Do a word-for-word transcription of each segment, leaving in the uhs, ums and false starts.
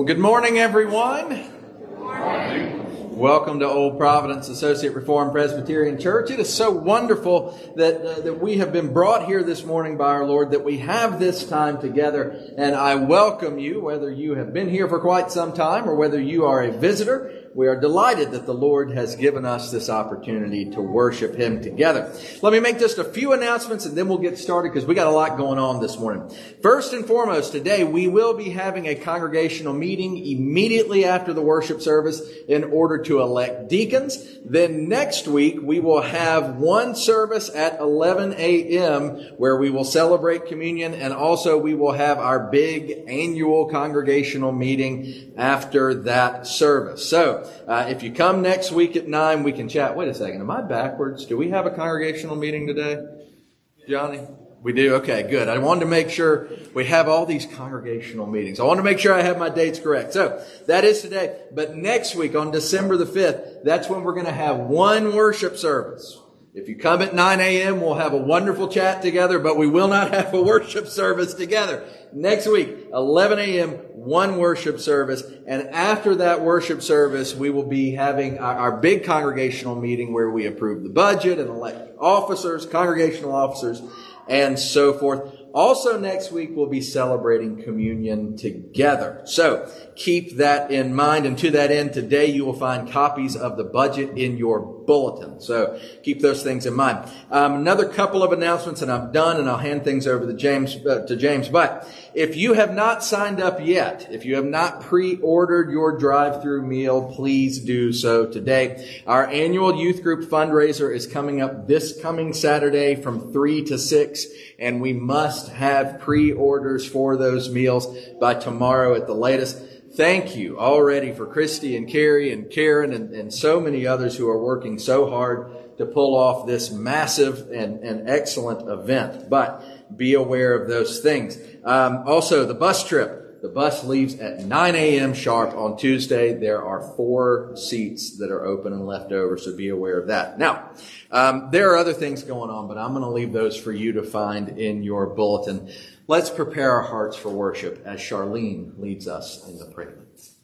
Well, good morning, everyone. Good morning. Welcome to Old Providence Associate Reformed Presbyterian Church. It is so wonderful that uh, that we have been brought here this morning by our Lord, that we have this time together. And I welcome you, whether you have been here for quite some time or whether you are a visitor. We are delighted that the Lord has given us this opportunity to worship Him together. Let me make just a few announcements and then we'll get started because we got a lot going on this morning. First and foremost, today we will be having a congregational meeting immediately after the worship service in order to elect deacons. Then next week we will have one service at eleven a.m. where we will celebrate communion, and also we will have our big annual congregational meeting after that service. So, Uh, if you come next week at nine, we can chat. Wait a second. Am I backwards? Do we have a congregational meeting today? Johnny? We do? Okay, good. I wanted to make sure we have all these congregational meetings. I want to make sure I have my dates correct. So that is today. But next week on December the fifth, that's when we're going to have one worship service. If you come at nine a.m., we'll have a wonderful chat together, but we will not have a worship service together. Next week, eleven a.m., one worship service. And after that worship service, we will be having our, our big congregational meeting where we approve the budget and elect officers, congregational officers, and so forth. Also next week, we'll be celebrating communion together. So keep that in mind. And to that end, today you will find copies of the budget in your bulletin. So keep those things in mind. Um, another couple of announcements and I'm done, and I'll hand things over to James, uh, to James. But if you have not signed up yet, if you have not pre-ordered your drive-through meal, please do so today. Our annual youth group fundraiser is coming up this coming Saturday from three to six. And we must have pre-orders for those meals by tomorrow at the latest. Thank you already for Christy and Carrie and Karen and, and so many others who are working so hard to pull off this massive and, and excellent event. But be aware of those things. Um, also, the bus trip. The bus leaves at nine a.m. sharp on Tuesday. There are four seats that are open and left over, so be aware of that. Now, um, there are other things going on, but I'm going to leave those for you to find in your bulletin. Let's prepare our hearts for worship as Charlene leads us in the prelude.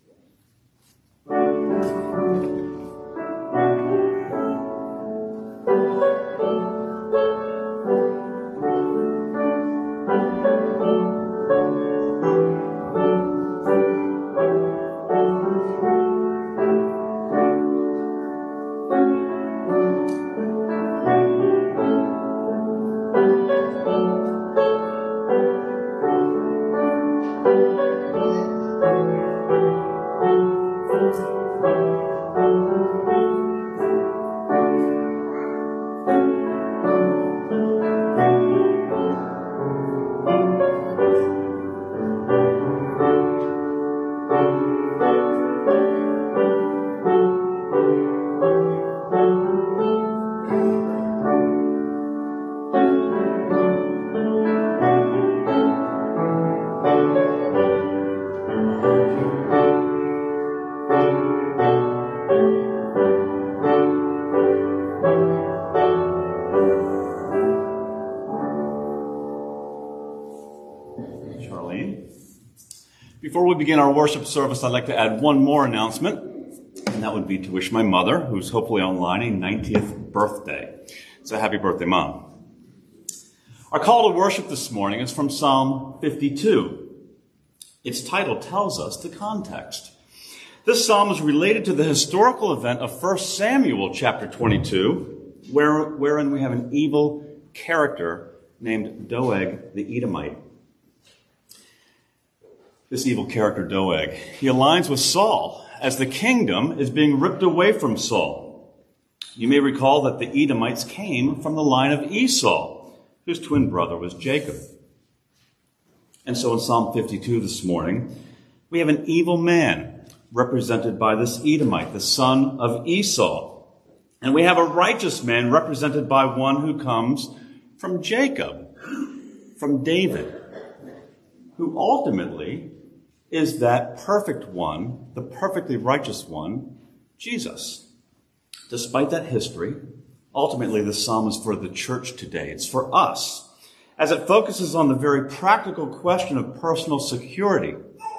Before we begin our worship service, I'd like to add one more announcement, and that would be to wish my mother, who's hopefully online, a ninetieth birthday. So happy birthday, Mom. Our call to worship this morning is from Psalm fifty-two. Its title tells us the context. This psalm is related to the historical event of First Samuel chapter twenty-two, where, wherein we have an evil character named Doeg the Edomite. This evil character, Doeg, he aligns with Saul as the kingdom is being ripped away from Saul. You may recall that the Edomites came from the line of Esau, whose twin brother was Jacob. And so in Psalm fifty-two this morning, we have an evil man represented by this Edomite, the son of Esau. And we have a righteous man represented by one who comes from Jacob, from David, who ultimately is that perfect one, the perfectly righteous one, Jesus. Despite that history, ultimately the psalm is for the church today. It's for us, as it focuses on the very practical question of personal security.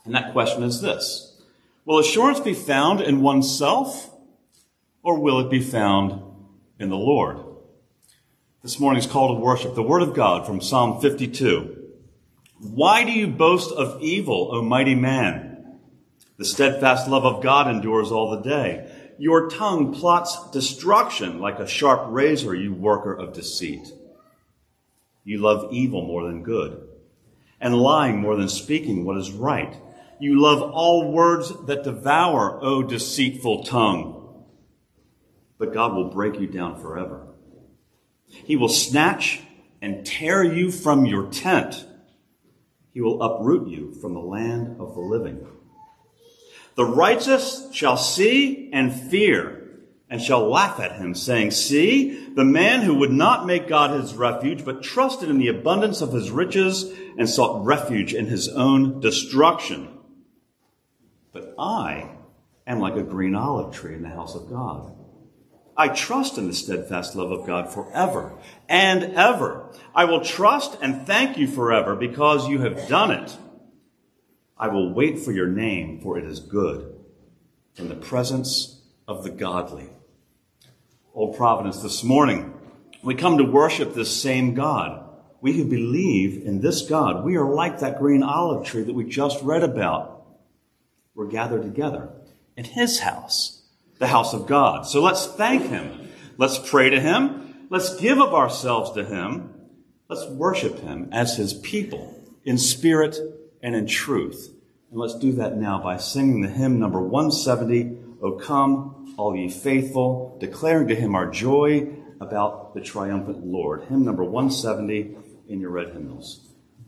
And that question is this: will assurance be found in oneself, or will it be found in the Lord? This morning's call to worship, the Word of God from Psalm fifty-two. Why do you boast of evil, O mighty man? The steadfast love of God endures all the day. Your tongue plots destruction like a sharp razor, you worker of deceit. You love evil more than good, and lying more than speaking what is right. You love all words that devour, O deceitful tongue. But God will break you down forever. He will snatch and tear you from your tent. He will uproot you from the land of the living. The righteous shall see and fear, and shall laugh at him, saying, see, the man who would not make God his refuge, but trusted in the abundance of his riches, and sought refuge in his own destruction. But I am like a green olive tree in the house of God. I trust in the steadfast love of God forever and ever. I will trust and thank you forever because you have done it. I will wait for your name, for it is good, in the presence of the godly. Old Providence, this morning, we come to worship this same God. We who believe in this God, we are like that green olive tree that we just read about. We're gathered together in his house, the house of God. So let's thank him. Let's pray to him. Let's give of ourselves to him. Let's worship him as his people in spirit and in truth. And let's do that now by singing the hymn number one seventy, O come, all ye faithful, declaring to him our joy about the triumphant Lord. Hymn number one seventy in your red hymnals.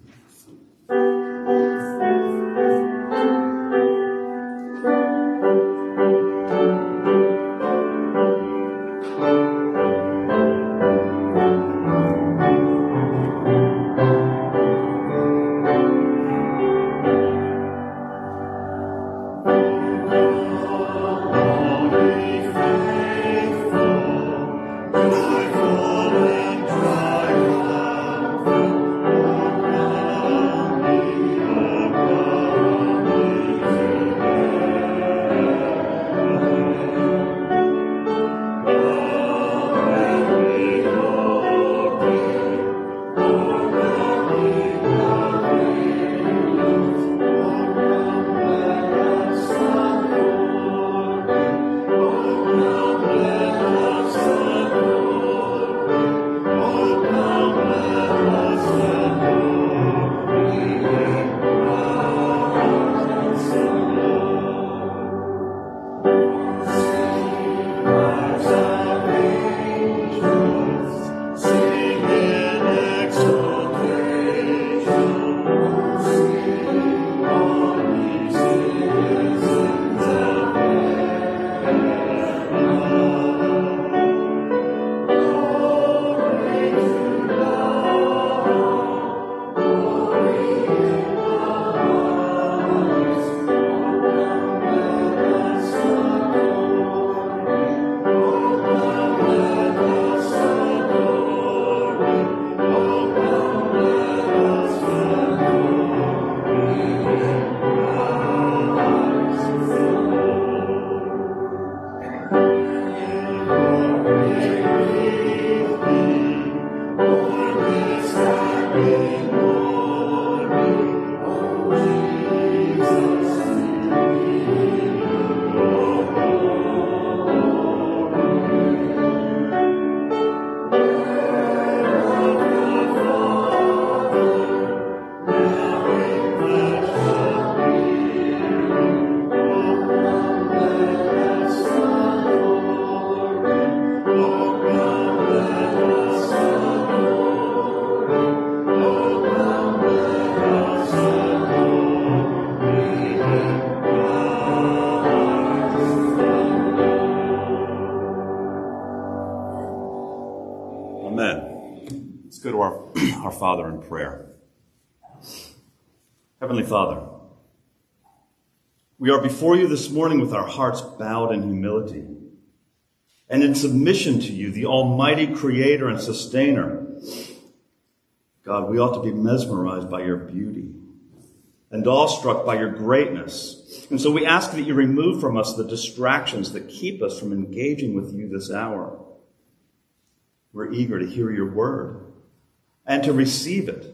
Father in prayer. Heavenly Father, we are before you this morning with our hearts bowed in humility and in submission to you, the almighty creator and sustainer. God, we ought to be mesmerized by your beauty, and awestruck by your greatness. And so we ask that you remove from us the distractions that keep us from engaging with you this hour. We're eager to hear your word and to receive it.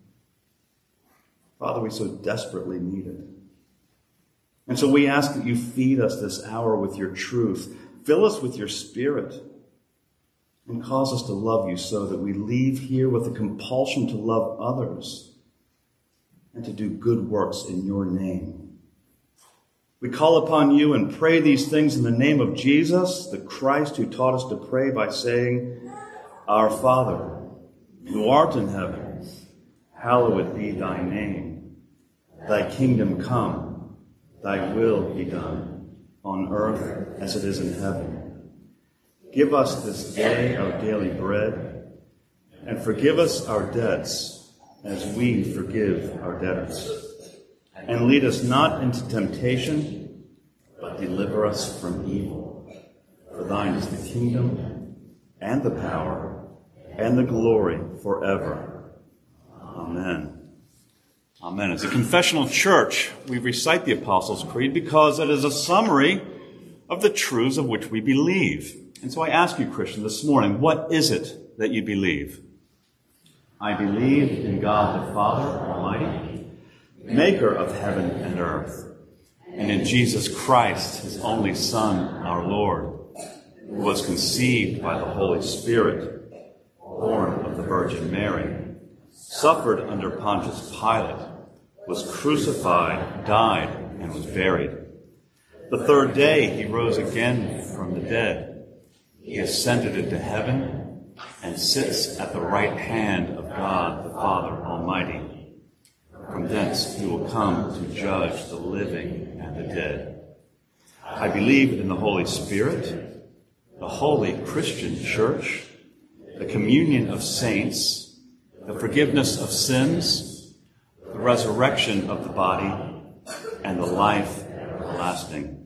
Father, we so desperately need it. And so we ask that you feed us this hour with your truth. Fill us with your Spirit and cause us to love you so that we leave here with a compulsion to love others and to do good works in your name. We call upon you and pray these things in the name of Jesus, the Christ who taught us to pray by saying, Our Father, who art in heaven, hallowed be thy name. Thy kingdom come, thy will be done, on earth as it is in heaven. Give us this day our daily bread, and forgive us our debts as we forgive our debtors. And lead us not into temptation, but deliver us from evil. For thine is the kingdom, and the power, and the glory forever. Amen. Amen. As a confessional church, we recite the Apostles' Creed because it is a summary of the truths of which we believe. And so I ask you, Christian, this morning, what is it that you believe? I believe in God the Father Almighty, maker of heaven and earth, and in Jesus Christ, his only Son, our Lord, who was conceived by the Holy Spirit, born of the Virgin Mary, suffered under Pontius Pilate, was crucified, died, and was buried. The third day he rose again from the dead. He ascended into heaven and sits at the right hand of God the Father Almighty. From thence he will come to judge the living and the dead. I believe in the Holy Spirit, the holy Christian church, the communion of saints, the forgiveness of sins, the resurrection of the body, and the life everlasting.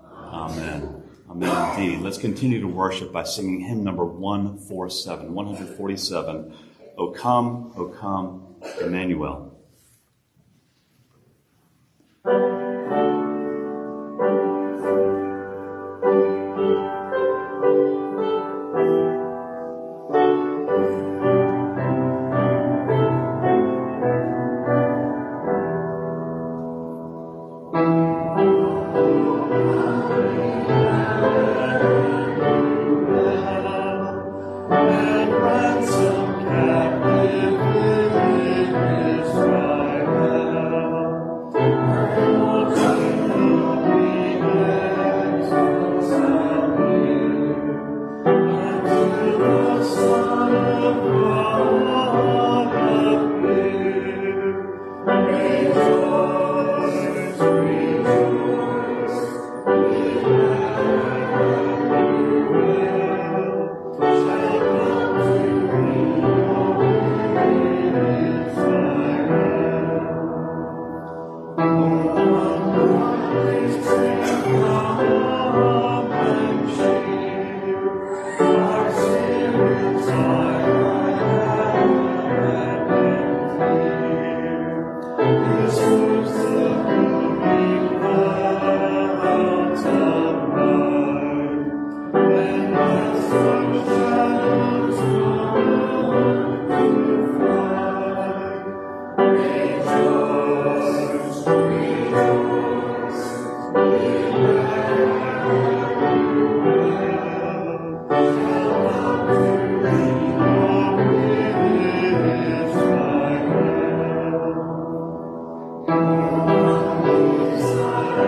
Amen. Amen indeed. Let's continue to worship by singing hymn number one forty-seven, one forty-seven, O come, O come, Emmanuel.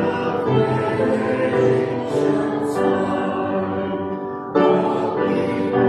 Thank you.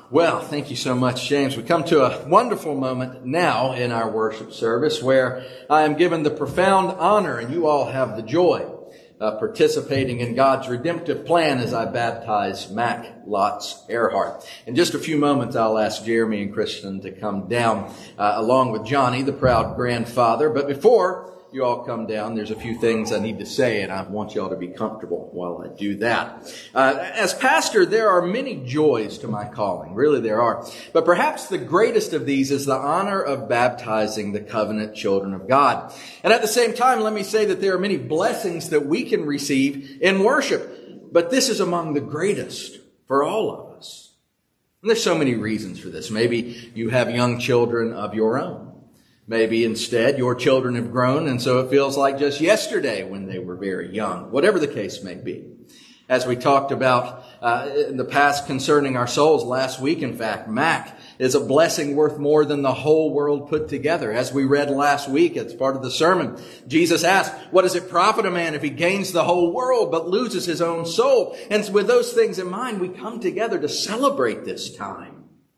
Well, thank you so much, James. We come to a wonderful moment now in our worship service where I am given the profound honor, and you all have the joy of participating in God's redemptive plan as I baptize Mac Lotz Earhart. In just a few moments, I'll ask Jeremy and Kristen to come down uh, along with Johnny, the proud grandfather. But before you all come down, there's a few things I need to say, and I want you all to be comfortable while I do that. Uh, as pastor, there are many joys to my calling. Really, there are. But perhaps the greatest of these is the honor of baptizing the covenant children of God. And at the same time, let me say that there are many blessings that we can receive in worship. But this is among the greatest for all of us. And there's so many reasons for this. Maybe you have young children of your own. Maybe instead your children have grown, and so it feels like just yesterday when they were very young. Whatever the case may be. As we talked about uh, in the past concerning our souls last week, in fact, Mac is a blessing worth more than the whole world put together. As we read last week as part of the sermon, Jesus asked, what does it profit a man if he gains the whole world but loses his own soul? And with those things in mind, we come together to celebrate this time.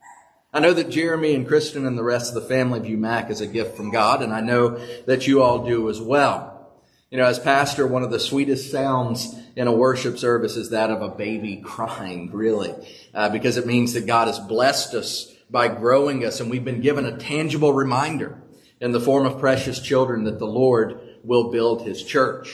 I know that Jeremy and Kristen and the rest of the family view Mac as a gift from God, and I know that you all do as well. You know, as pastor, one of the sweetest sounds in a worship service is that of a baby crying, really, uh, because it means that God has blessed us by growing us, and we've been given a tangible reminder in the form of precious children that the Lord will build his church.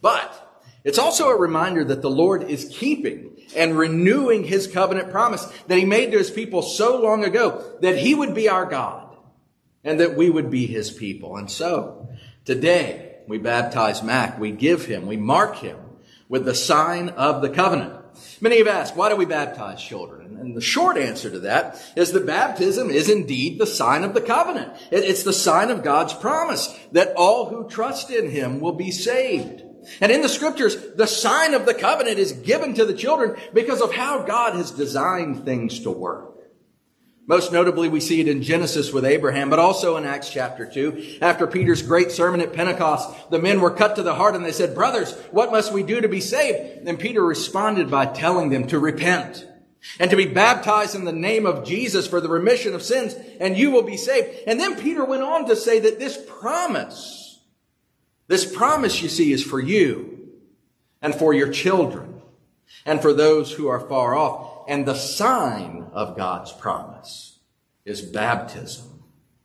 But it's also a reminder that the Lord is keeping and renewing his covenant promise that he made to his people so long ago, that he would be our God and that we would be his people. And so today we baptize Mac, we give him, we mark him with the sign of the covenant. Many have asked, why do we baptize children? And the short answer to that is that baptism is indeed the sign of the covenant. It's the sign of God's promise that all who trust in him will be saved. And in the scriptures, the sign of the covenant is given to the children because of how God has designed things to work. Most notably, we see it in Genesis with Abraham, but also in Acts chapter two. After Peter's great sermon at Pentecost, the men were cut to the heart and they said, brothers, what must we do to be saved? And Peter responded by telling them to repent and to be baptized in the name of Jesus for the remission of sins, and you will be saved. And then Peter went on to say that this promise This promise, you see, is for you and for your children and for those who are far off. And the sign of God's promise is baptism.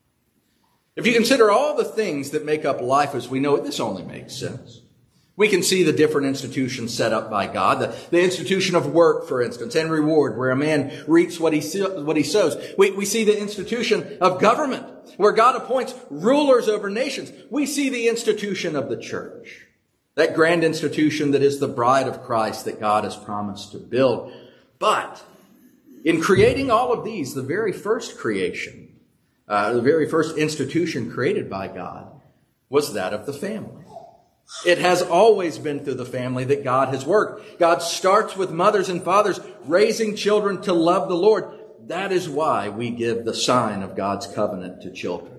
If you consider all the things that make up life as we know it, this only makes sense. We can see the different institutions set up by God. The, the institution of work, for instance, and reward, where a man reaps what he, what he sows. We, we see the institution of government, where God appoints rulers over nations. We see the institution of the church, that grand institution that is the bride of Christ that God has promised to build. But in creating all of these, the very first creation, uh, the very first institution created by God was that of the family. It has always been through the family that God has worked. God starts with mothers and fathers raising children to love the Lord. That is why we give the sign of God's covenant to children.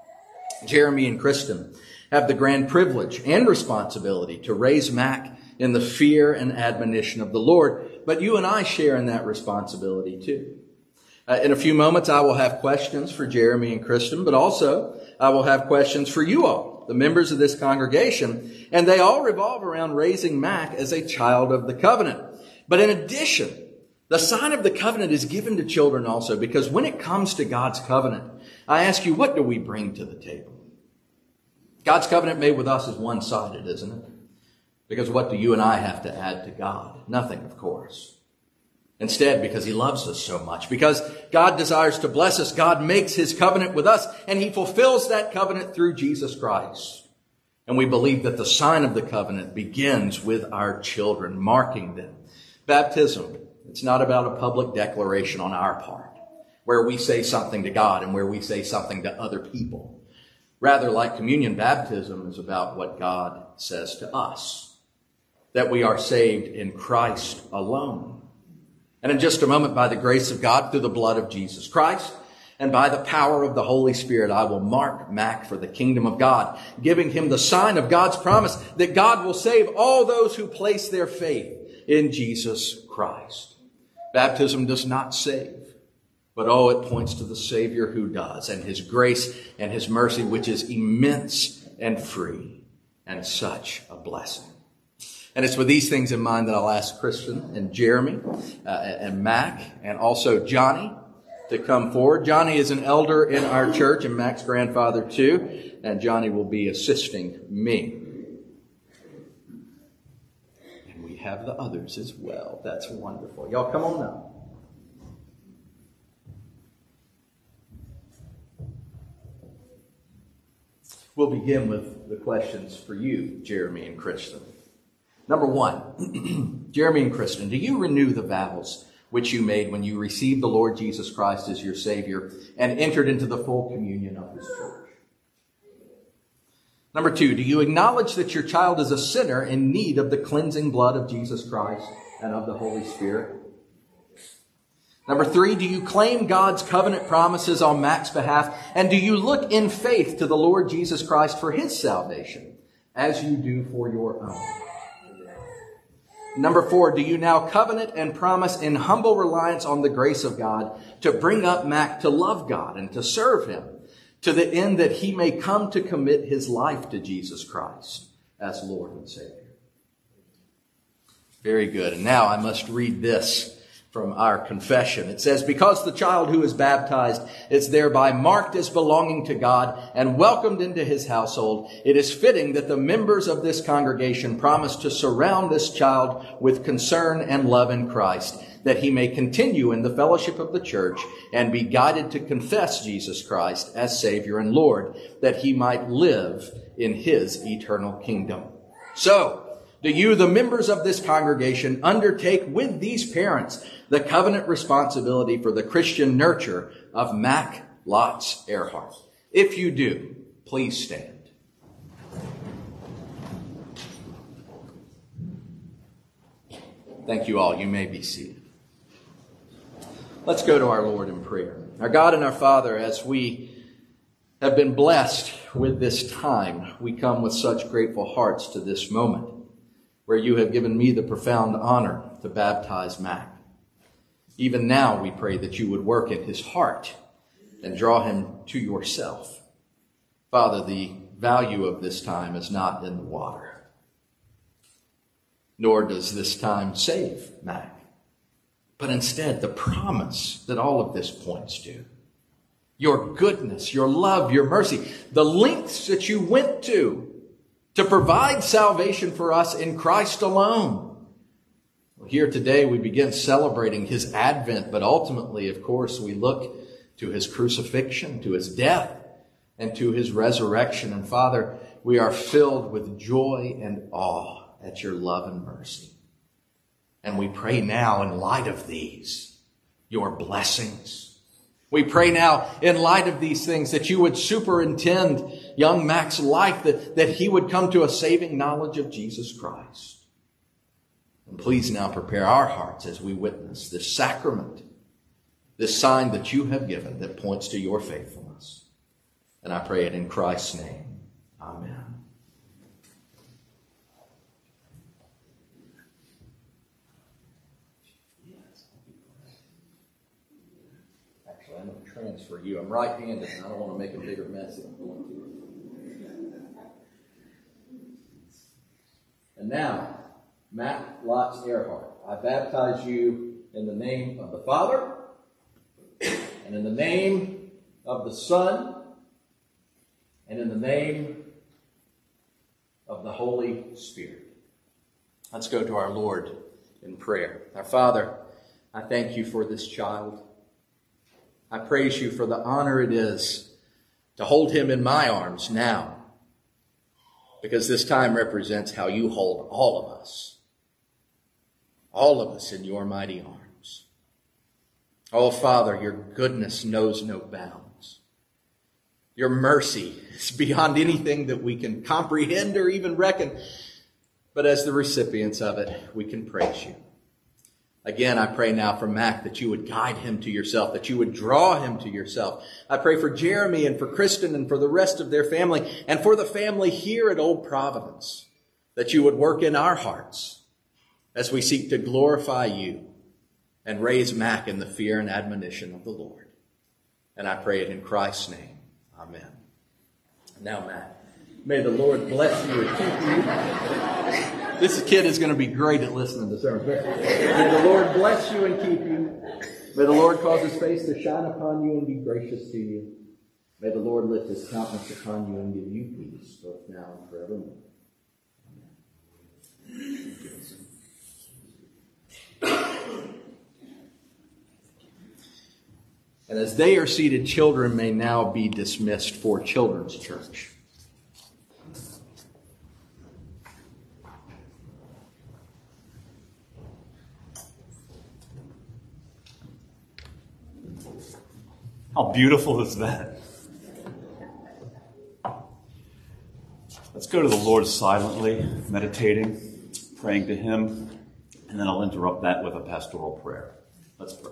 Jeremy and Kristen have the grand privilege and responsibility to raise Mac in the fear and admonition of the Lord. But you and I share in that responsibility too. Uh, in a few moments, I will have questions for Jeremy and Kristen, but also I will have questions for you all, the members of this congregation, and they all revolve around raising Mac as a child of the covenant. But in addition, the sign of the covenant is given to children also, because when it comes to God's covenant, I ask you, what do we bring to the table? God's covenant made with us is one-sided, isn't it? Because what do you and I have to add to God? Nothing, of course. Instead, because he loves us so much, because God desires to bless us, God makes his covenant with us, and he fulfills that covenant through Jesus Christ. And we believe that the sign of the covenant begins with our children, marking them. Baptism, it's not about a public declaration on our part, where we say something to God and where we say something to other people. Rather, like communion, baptism is about what God says to us, that we are saved in Christ alone. And in just a moment, by the grace of God, through the blood of Jesus Christ, and by the power of the Holy Spirit, I will mark Mac for the kingdom of God, giving him the sign of God's promise that God will save all those who place their faith in Jesus Christ. Baptism does not save. But oh, it points to the Savior who does, and his grace and his mercy, which is immense and free, and such a blessing. And it's with these things in mind that I'll ask Kristen and Jeremy uh, and Mac and also Johnny to come forward. Johnny is an elder in our church and Mac's grandfather too, and Johnny will be assisting me. And we have the others as well. That's wonderful. Y'all come on now. We'll begin with the questions for you, Jeremy and Kristen. Number one, Jeremy and Kristen, do you renew the vows which you made when you received the Lord Jesus Christ as your Savior and entered into the full communion of his church? Number two, do you acknowledge that your child is a sinner in need of the cleansing blood of Jesus Christ and of the Holy Spirit? Number three, do you claim God's covenant promises on Mac's behalf? And do you look in faith to the Lord Jesus Christ for his salvation as you do for your own? Number four, do you now covenant and promise in humble reliance on the grace of God to bring up Mac to love God and to serve him to the end that he may come to commit his life to Jesus Christ as Lord and Savior? Very good. And now I must read this from our confession. It says, because the child who is baptized is thereby marked as belonging to God and welcomed into his household, it is fitting that the members of this congregation promise to surround this child with concern and love in Christ, that he may continue in the fellowship of the church and be guided to confess Jesus Christ as Savior and Lord, that he might live in his eternal kingdom. So, do you, the members of this congregation, undertake with these parents the covenant responsibility for the Christian nurture of Mac Lotz Earhart? If you do, please stand. Thank you all. You may be seated. Let's go to our Lord in prayer. Our God and our Father, as we have been blessed with this time, we come with such grateful hearts to this moment, where you have given me the profound honor to baptize Mac. Even now we pray that you would work in his heart and draw him to yourself. Father, the value of this time is not in the water, nor does this time save Mac, but instead the promise that all of this points to. Your goodness, your love, your mercy, the lengths that you went to to provide salvation for us in Christ alone. Well, here today we begin celebrating his advent, but ultimately, of course, we look to his crucifixion, to his death, and to his resurrection. And Father, we are filled with joy and awe at your love and mercy. And we pray now, in light of these, your blessings. We pray now, in light of these things, that you would superintend young Mac's life, that, that he would come to a saving knowledge of Jesus Christ. And please now prepare our hearts as we witness this sacrament, this sign that you have given that points to your faithfulness. And I pray it in Christ's name. Amen. I'm going to transfer you. I'm right-handed, and I don't want to make a bigger mess than I'm going to. And now, Mac Lotz Earhart, I baptize you in the name of the Father, and in the name of the Son, and in the name of the Holy Spirit. Let's go to our Lord in prayer. Our Father, I thank you for this child. I praise you for the honor it is to hold him in my arms now, because this time represents how you hold all of us, all of us in your mighty arms. Oh, Father, your goodness knows no bounds. Your mercy is beyond anything that we can comprehend or even reckon. But as the recipients of it, we can praise you. Again, I pray now for Mac that you would guide him to yourself, that you would draw him to yourself. I pray for Jeremy and for Kristen and for the rest of their family and for the family here at Old Providence, that you would work in our hearts as we seek to glorify you and raise Mac in the fear and admonition of the Lord. And I pray it in Christ's name. Amen. Now, Mac, may the Lord bless you and keep you. This kid is going to be great at listening to sermons. May the Lord bless you and keep you. May the Lord cause his face to shine upon you and be gracious to you. May the Lord lift his countenance upon you and give you peace, both now and forevermore. And as they are seated, children may now be dismissed for Children's Church. How beautiful is that? Let's go to the Lord silently, meditating, praying to him, and then I'll interrupt that with a pastoral prayer. Let's pray.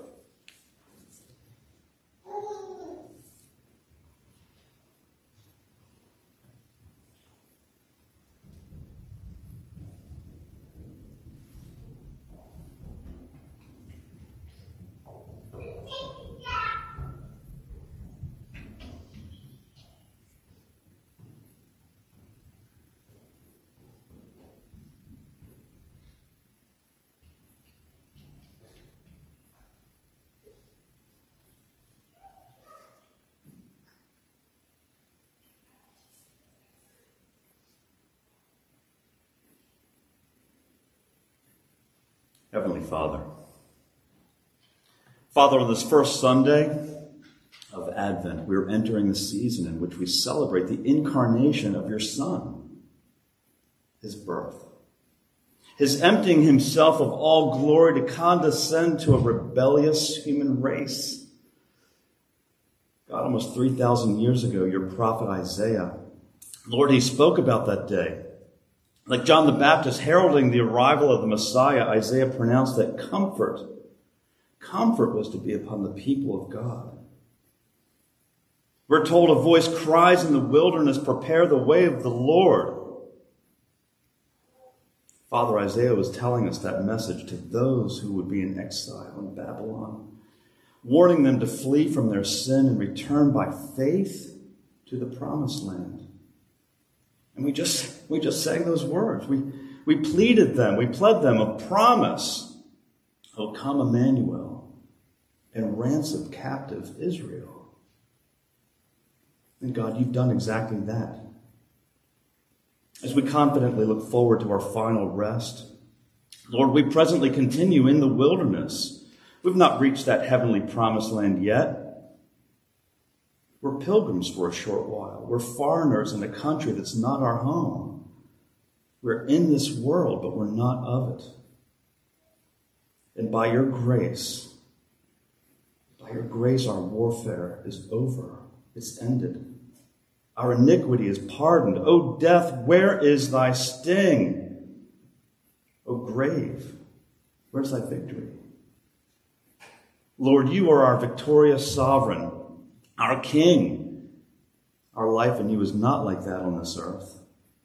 Heavenly Father, Father, on this first Sunday of Advent, we're entering the season in which we celebrate the incarnation of your Son, his birth, his emptying himself of all glory to condescend to a rebellious human race. God, almost three thousand years ago, your prophet Isaiah, Lord, he spoke about that day. Like John the Baptist heralding the arrival of the Messiah, Isaiah pronounced that comfort, comfort was to be upon the people of God. We're told a voice cries in the wilderness, prepare the way of the Lord. Father, Isaiah was telling us that message to those who would be in exile in Babylon, warning them to flee from their sin and return by faith to the promised land. And we just we just sang those words. We we pleaded them, we pled them a promise. O come Emmanuel, and ransom captive Israel. And God, you've done exactly that. As we confidently look forward to our final rest, Lord, we presently continue in the wilderness. We've not reached that heavenly promised land yet. We're pilgrims for a short while. We're foreigners in a country that's not our home. We're in this world, but we're not of it. And by your grace, by your grace, our warfare is over. It's ended. Our iniquity is pardoned. O death, where is thy sting? O grave, where's thy victory? Lord, you are our victorious sovereign, our King. Our life in you is not like that on this earth.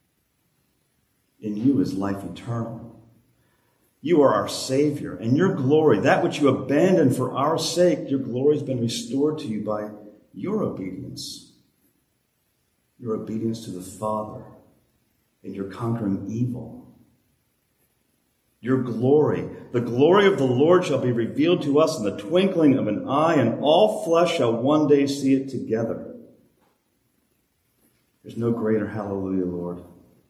In you is life eternal. You are our Savior, and your glory, that which you abandoned for our sake, your glory has been restored to you by your obedience. Your obedience to the Father and your conquering evil. Your glory, the glory of the Lord shall be revealed to us in the twinkling of an eye, and all flesh shall one day see it together. There's no greater hallelujah, Lord.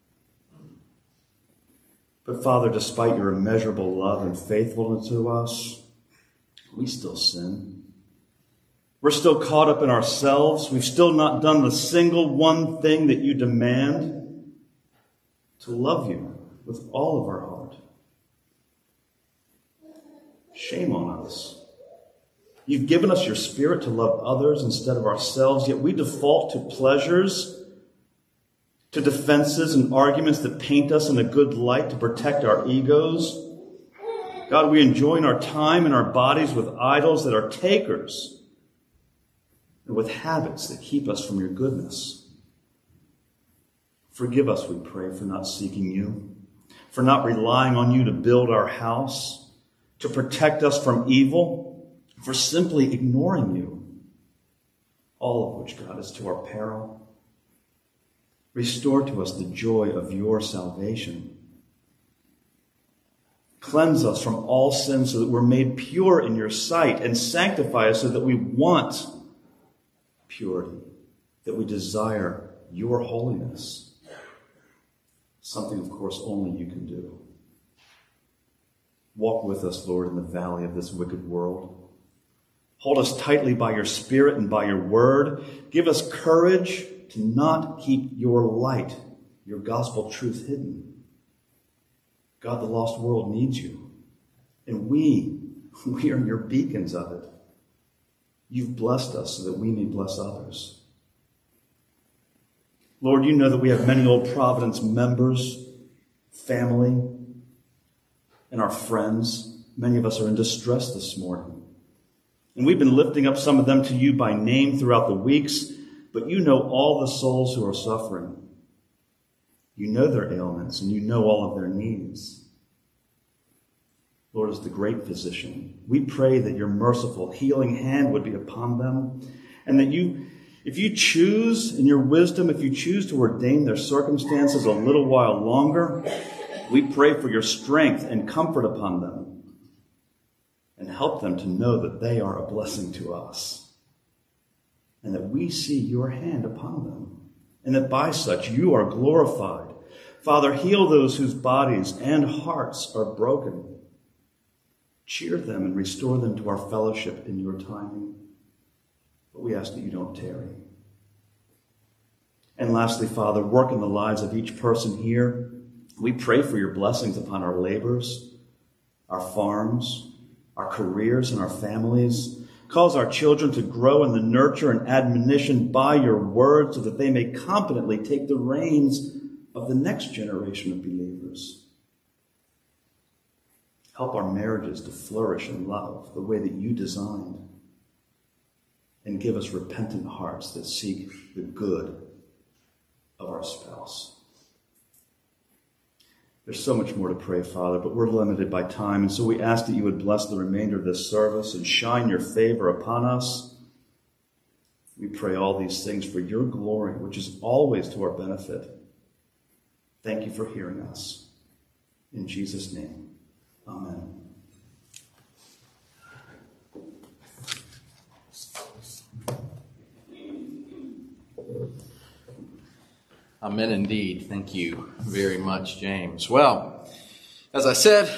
But Father, despite your immeasurable love and faithfulness to us, we still sin. We're still caught up in ourselves. We've still not done the single one thing that you demand: to love you with all of our heart. Shame on us. You've given us your Spirit to love others instead of ourselves, yet we default to pleasures, to defenses and arguments that paint us in a good light to protect our egos. God, we enjoin our time and our bodies with idols that are takers, and with habits that keep us from your goodness. Forgive us, we pray, for not seeking you, for not relying on you to build our house, to protect us from evil, for simply ignoring you, all of which, God, is to our peril. Restore to us the joy of your salvation. Cleanse us from all sin so that we're made pure in your sight, and sanctify us so that we want purity, that we desire your holiness. Something, of course, only you can do. Walk with us, Lord, in the valley of this wicked world. Hold us tightly by your Spirit and by your word. Give us courage to not keep your light, your gospel truth hidden. God, the lost world needs you. And we, we are your beacons of it. You've blessed us so that we may bless others. Lord, you know that we have many Old Providence members, family, and our friends. Many of us are in distress this morning. And we've been lifting up some of them to you by name throughout the weeks, but you know all the souls who are suffering. You know their ailments, and you know all of their needs. Lord, as the great physician, we pray that your merciful, healing hand would be upon them, and that you, if you choose, in your wisdom, if you choose to ordain their circumstances a little while longer, we pray for your strength and comfort upon them, and help them to know that they are a blessing to us, and that we see your hand upon them, and that by such you are glorified. Father, heal those whose bodies and hearts are broken. Cheer them and restore them to our fellowship in your timing. But we ask that you don't tarry. And lastly, Father, work in the lives of each person here. We pray for your blessings upon our labors, our farms, our careers, and our families. Cause our children to grow in the nurture and admonition by your word so that they may competently take the reins of the next generation of believers. Help our marriages to flourish in love the way that you designed. And give us repentant hearts that seek the good of our spouse. There's so much more to pray, Father, but we're limited by time, and so we ask that you would bless the remainder of this service and shine your favor upon us. We pray all these things for your glory, which is always to our benefit. Thank you for hearing us. In Jesus' name, amen. Amen indeed. Thank you very much, James. Well, as I said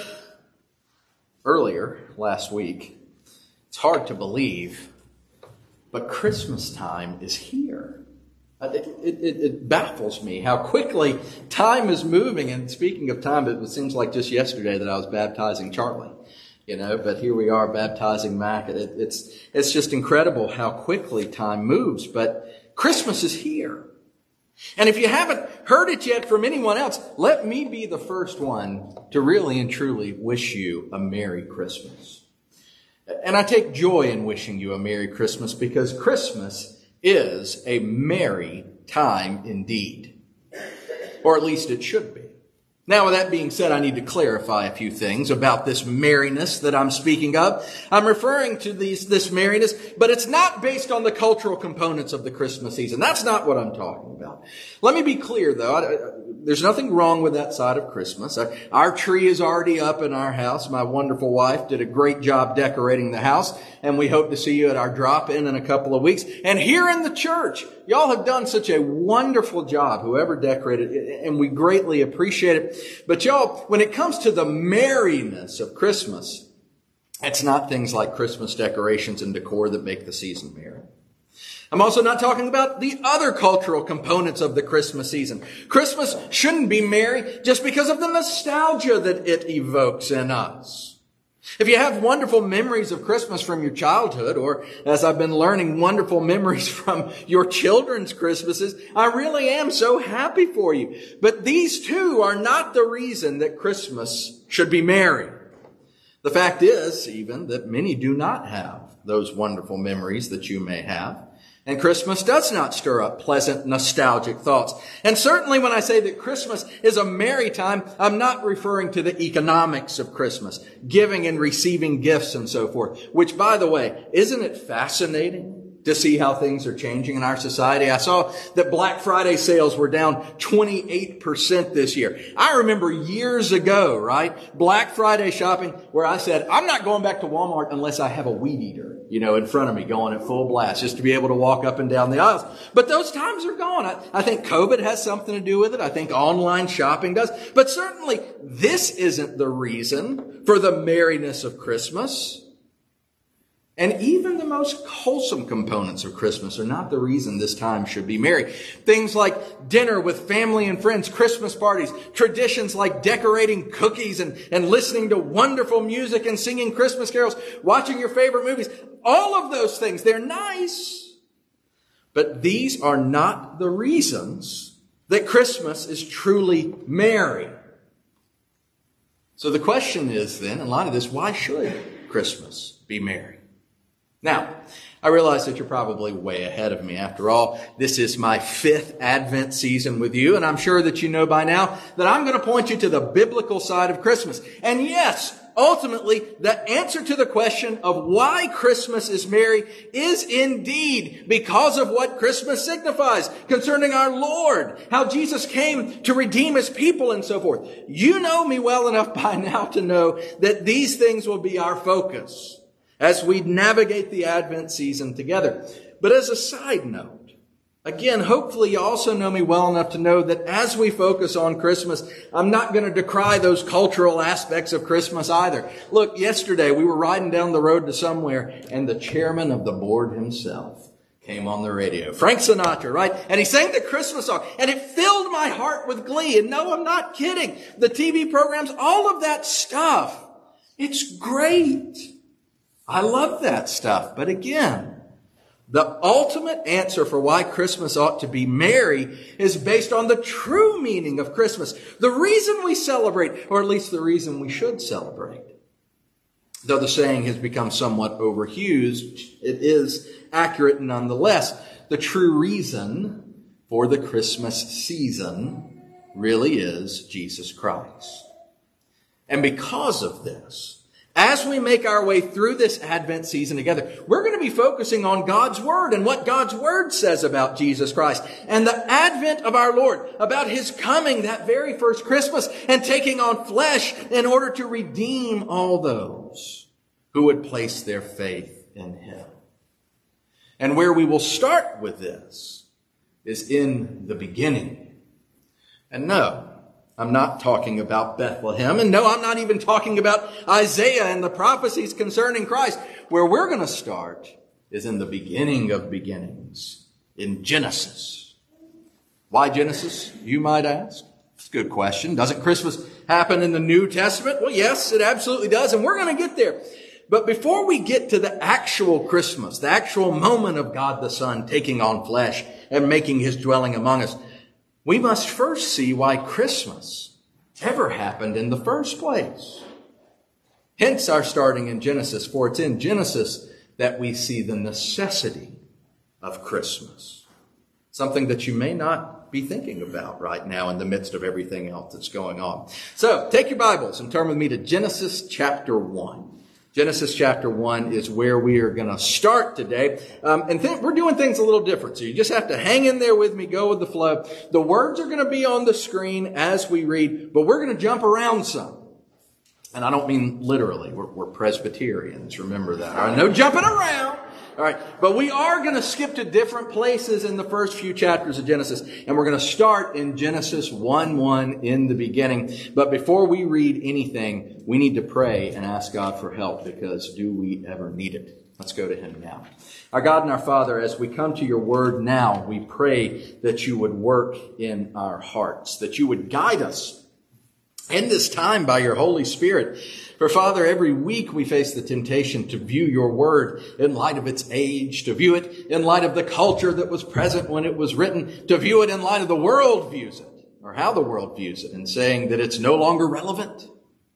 earlier last week, it's hard to believe, but Christmas time is here. It, it, it baffles me how quickly time is moving. And speaking of time, it seems like just yesterday that I was baptizing Charlie, you know, but here we are baptizing Mac. It, it's, it's just incredible how quickly time moves, but Christmas is here. And if you haven't heard it yet from anyone else, let me be the first one to really and truly wish you a Merry Christmas. And I take joy in wishing you a Merry Christmas because Christmas is a merry time indeed. Or at least it should be. Now, with that being said, I need to clarify a few things about this merriness that I'm speaking of. I'm referring to these, this merriness, but it's not based on the cultural components of the Christmas season. That's not what I'm talking about. Let me be clear, though. I, I, there's nothing wrong with that side of Christmas. I, our tree is already up in our house. My wonderful wife did a great job decorating the house, and we hope to see you at our drop-in in a couple of weeks. And here in the church, y'all have done such a wonderful job, whoever decorated it, and we greatly appreciate it. But y'all, when it comes to the merriness of Christmas, it's not things like Christmas decorations and decor that make the season merry. I'm also not talking about the other cultural components of the Christmas season. Christmas shouldn't be merry just because of the nostalgia that it evokes in us. If you have wonderful memories of Christmas from your childhood, or as I've been learning, wonderful memories from your children's Christmases, I really am so happy for you. But these two are not the reason that Christmas should be merry. The fact is, even, that many do not have those wonderful memories that you may have. And Christmas does not stir up pleasant, nostalgic thoughts. And certainly when I say that Christmas is a merry time, I'm not referring to the economics of Christmas, giving and receiving gifts and so forth, which, by the way, isn't it fascinating to see how things are changing in our society? I saw that Black Friday sales were down twenty-eight percent this year. I remember years ago, right, Black Friday shopping where I said, I'm not going back to Walmart unless I have a weed eater, you know, in front of me going at full blast just to be able to walk up and down the aisles. But those times are gone. I, I think COVID has something to do with it. I think online shopping does. But certainly this isn't the reason for the merriness of Christmas. And even the most wholesome components of Christmas are not the reason this time should be merry. Things like dinner with family and friends, Christmas parties, traditions like decorating cookies and, and listening to wonderful music and singing Christmas carols, watching your favorite movies. All of those things, they're nice. But these are not the reasons that Christmas is truly merry. So the question is then, in light of this, why should Christmas be merry? Now, I realize that you're probably way ahead of me. After all, this is my fifth Advent season with you, and I'm sure that you know by now that I'm going to point you to the biblical side of Christmas. And yes, ultimately, the answer to the question of why Christmas is merry is indeed because of what Christmas signifies concerning our Lord, how Jesus came to redeem his people and so forth. You know me well enough by now to know that these things will be our focus as we navigate the Advent season together. But as a side note, again, hopefully you also know me well enough to know that as we focus on Christmas, I'm not going to decry those cultural aspects of Christmas either. Look, yesterday we were riding down the road to somewhere, and the chairman of the board himself came on the radio. Frank Sinatra, right? And he sang the Christmas song, and it filled my heart with glee. And no, I'm not kidding. The T V programs, all of that stuff, it's great. I love that stuff. But again, the ultimate answer for why Christmas ought to be merry is based on the true meaning of Christmas. The reason we celebrate, or at least the reason we should celebrate. Though the saying has become somewhat overused, it is accurate nonetheless. The true reason for the Christmas season really is Jesus Christ. And because of this, as we make our way through this Advent season together, we're going to be focusing on God's Word and what God's Word says about Jesus Christ and the advent of our Lord, about his coming that very first Christmas and taking on flesh in order to redeem all those who would place their faith in him. And where we will start with this is in the beginning. And no, I'm not talking about Bethlehem. And no, I'm not even talking about Isaiah and the prophecies concerning Christ. Where we're going to start is in the beginning of beginnings, in Genesis. Why Genesis, you might ask? It's a good question. Doesn't Christmas happen in the New Testament? Well, yes, it absolutely does. And we're going to get there. But before we get to the actual Christmas, the actual moment of God the Son taking on flesh and making his dwelling among us, we must first see why Christmas ever happened in the first place. Hence our starting in Genesis, for it's in Genesis that we see the necessity of Christmas. Something that you may not be thinking about right now in the midst of everything else that's going on. So take your Bibles and turn with me to Genesis chapter one. Genesis chapter one is where we are going to start today. Um, and th- we're doing things a little different. So you just have to hang in there with me, go with the flow. The words are going to be on the screen as we read, but we're going to jump around some. And I don't mean literally. We're, we're Presbyterians. Remember that. All right, no jumping around. All right. But we are going to skip to different places in the first few chapters of Genesis. And we're going to start in Genesis one one in the beginning. But before we read anything, we need to pray and ask God for help, because do we ever need it? Let's go to him now. Our God and our Father, as we come to your word now, we pray that you would work in our hearts, that you would guide us in this time by your Holy Spirit. For Father, every week we face the temptation to view your word in light of its age, to view it in light of the culture that was present when it was written, to view it in light of the world views it, or how the world views it, and saying that it's no longer relevant.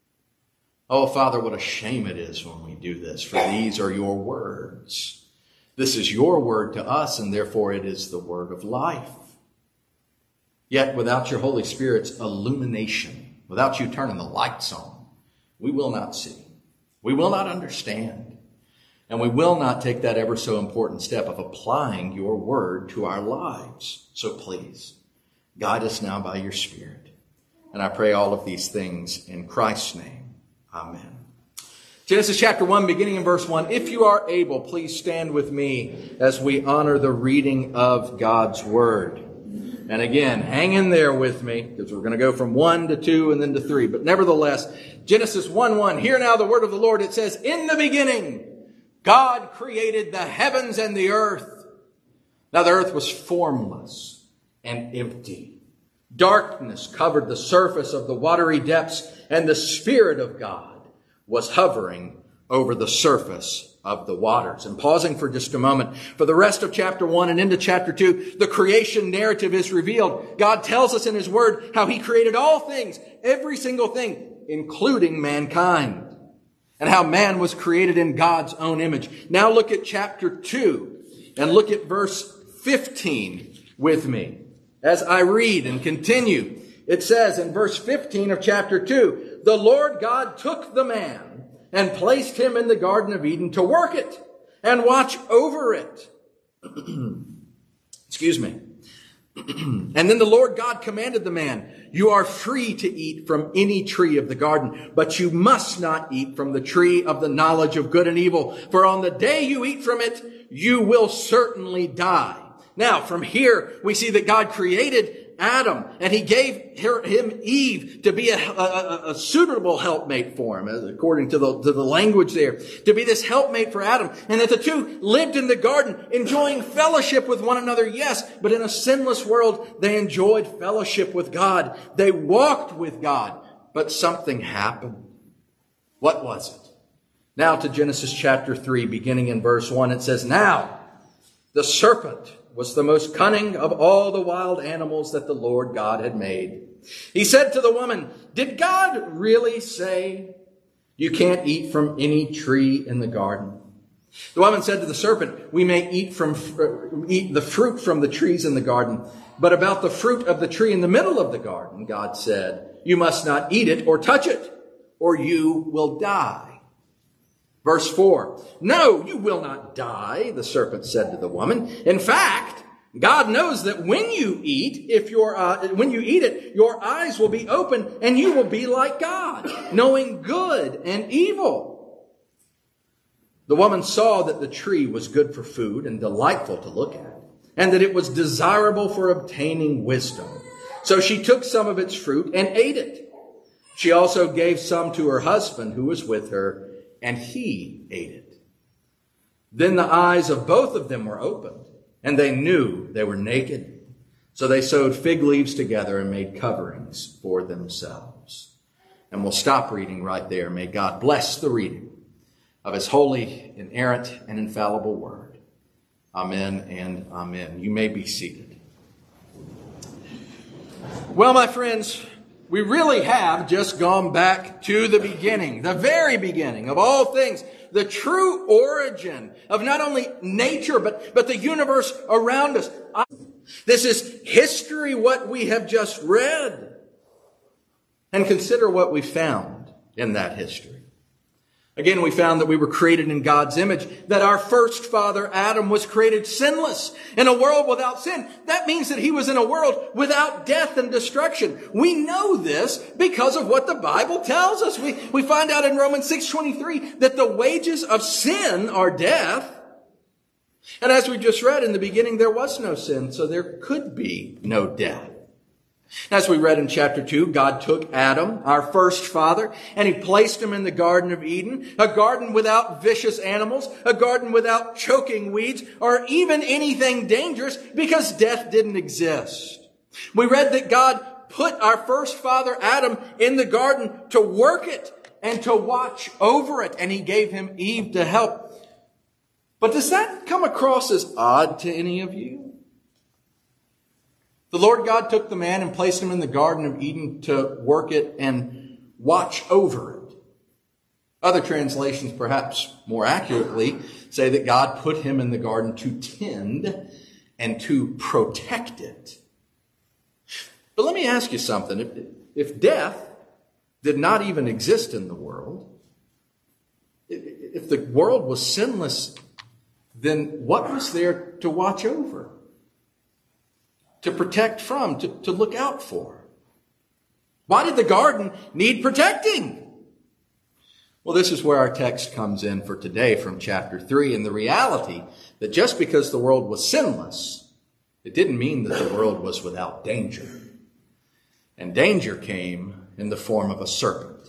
Oh, Father, what a shame it is when we do this, for these are your words. This is your word to us, and therefore it is the word of life. Yet without your Holy Spirit's illumination, without you turning the lights on, we will not see. We will not understand. And we will not take that ever so important step of applying your word to our lives. So please, guide us now by your Spirit. And I pray all of these things in Christ's name. Amen. Genesis chapter one, beginning in verse one. If you are able, please stand with me as we honor the reading of God's word. And again, hang in there with me, because we're going to go from one to two and then to three. But nevertheless, Genesis one one, hear now the word of the Lord. It says, in the beginning, God created the heavens and the earth. Now the earth was formless and empty. Darkness covered the surface of the watery depths, and the Spirit of God was hovering over the surface of the waters. And pausing for just a moment, for the rest of chapter one and into chapter two, the creation narrative is revealed. God tells us in His Word how He created all things, every single thing, including mankind, and how man was created in God's own image. Now look at chapter two and look at verse fifteen with me as I read and continue. It says in verse fifteen of chapter two, the Lord God took the man and placed him in the Garden of Eden to work it and watch over it. Excuse me. And then the Lord God commanded the man, you are free to eat from any tree of the garden, but you must not eat from the tree of the knowledge of good and evil, for on the day you eat from it, you will certainly die. Now, from here, we see that God created Adam, and He gave her, him Eve to be a, a, a suitable helpmate for him, according to the, to the language there, to be this helpmate for Adam, and that the two lived in the garden, enjoying fellowship with one another, yes, but in a sinless world, they enjoyed fellowship with God. They walked with God, but something happened. What was it? Now to Genesis chapter three, beginning in verse one, it says, now the serpent was the most cunning of all the wild animals that the Lord God had made. He said to the woman, did God really say you can't eat from any tree in the garden? The woman said to the serpent, we may eat from eat the fruit from the trees in the garden, but about the fruit of the tree in the middle of the garden, God said, you must not eat it or touch it, or you will die. Verse four, no, you will not die, the serpent said to the woman. In fact, God knows that when you eat, if your uh, when you eat it, your eyes will be open and you will be like God, knowing good and evil. The woman saw that the tree was good for food and delightful to look at, and that it was desirable for obtaining wisdom. So she took some of its fruit and ate it. She also gave some to her husband who was with her, and he ate it. Then the eyes of both of them were opened, and they knew they were naked. So they sewed fig leaves together and made coverings for themselves. And we'll stop reading right there. May God bless the reading of His holy, inerrant, and infallible word. Amen and amen. You may be seated. Well, my friends, we really have just gone back to the beginning, the very beginning of all things, the true origin of not only nature, but, but the universe around us. This is history, what we have just read. And consider what we found in that history. Again, we found that we were created in God's image, that our first father, Adam, was created sinless in a world without sin. That means that he was in a world without death and destruction. We know this because of what the Bible tells us. We, we find out in Romans six twenty-three that the wages of sin are death. And as we just read in the beginning, there was no sin, so there could be no death. As we read in chapter two, God took Adam, our first father, and He placed him in the Garden of Eden, a garden without vicious animals, a garden without choking weeds, or even anything dangerous, because death didn't exist. We read that God put our first father, Adam, in the garden to work it and to watch over it, and He gave him Eve to help. But does that come across as odd to any of you? The Lord God took the man and placed him in the Garden of Eden to work it and watch over it. Other translations, perhaps more accurately, say that God put him in the garden to tend and to protect it. But let me ask you something. If, if death did not even exist in the world, if the world was sinless, then what was there to watch over, to protect from, to, to look out for? Why did the garden need protecting? Well, this is where our text comes in for today from chapter three, and the reality that just because the world was sinless, it didn't mean that the world was without danger. And danger came in the form of a serpent,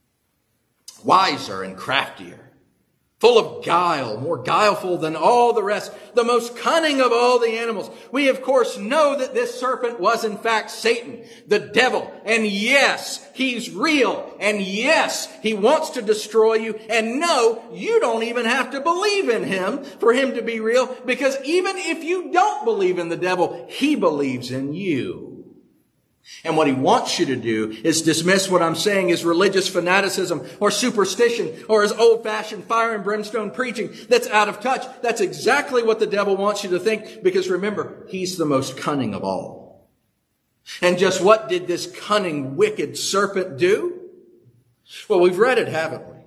wiser and craftier, full of guile, more guileful than all the rest, the most cunning of all the animals. We, of course, know that this serpent was, in fact, Satan, the devil. And yes, he's real. And yes, he wants to destroy you. And no, you don't even have to believe in him for him to be real, because even if you don't believe in the devil, he believes in you. And what he wants you to do is dismiss what I'm saying as religious fanaticism or superstition or as old-fashioned fire and brimstone preaching that's out of touch. That's exactly what the devil wants you to think, because remember, he's the most cunning of all. And just what did this cunning, wicked serpent do? Well, we've read it, haven't we?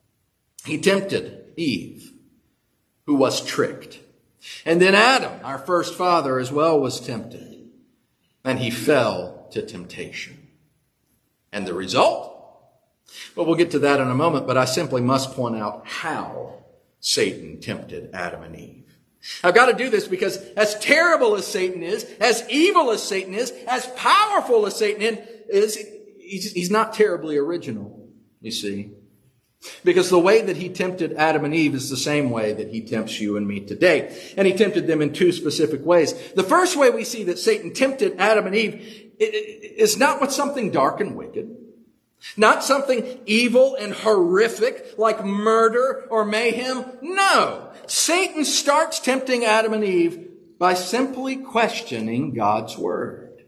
He tempted Eve, who was tricked. And then Adam, our first father, as well was tempted. And he fell to temptation. And the result? Well, we'll get to that in a moment, but I simply must point out how Satan tempted Adam and Eve. I've got to do this because as terrible as Satan is, as evil as Satan is, as powerful as Satan is, he's, he's not terribly original, you see. Because the way that he tempted Adam and Eve is the same way that he tempts you and me today. And he tempted them in two specific ways. The first way we see that Satan tempted Adam and Eve is not with something dark and wicked. Not something evil and horrific like murder or mayhem. No. Satan starts tempting Adam and Eve by simply questioning God's word.